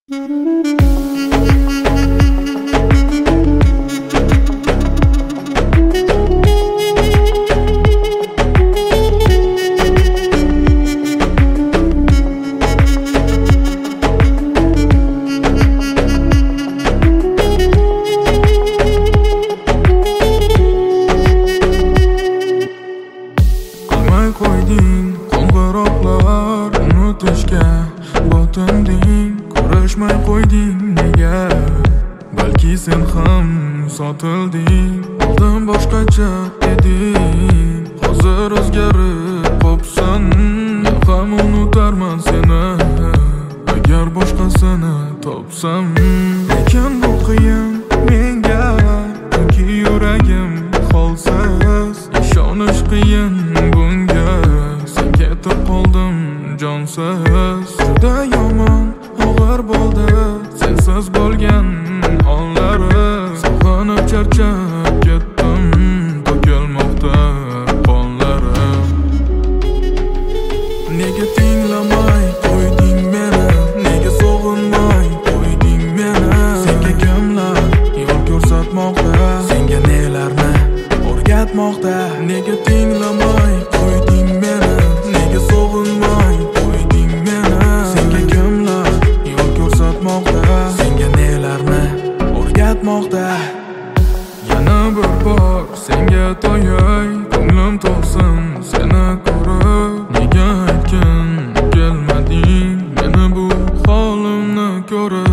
Qilmay qo'yding qo'ng'iroqlar unutishga botinding, ko'rishmay qo'yding nega? Balki sen ham sotilding, oldin boshqacha eding, hozir o'zgarib qopsan. Men ham unutarman seni agar boshqasini topsam. Lekin bu qiyin menga, chunki yuragim holsiz, ishonish qiyin bunga. Sen ketib qoldim jonsiz, juda yomon og'ir bo'ldi sensiz bo'lgan onlari. Sog'inib charchab ketdim, to'kilmoqda qonlarim. Nega tinglamay qo'yding meni, nega sog'inmay qo'yding meni? Senga kimlar yo'l ko'rsatmoqda, senga nelarni o'rgatmoqda? Nega tinglamay qo'yding meni, nega sog'inmay qo'yding meni? Senga kimlar yo'l ko'rsatmoqda, senga nelarni o'rgatmoqda? Yana bir bor senga to'yay, ko'nglim to'lsin seni ko'rib. Nega aytgin kelmading meni bu holimni ko'rib?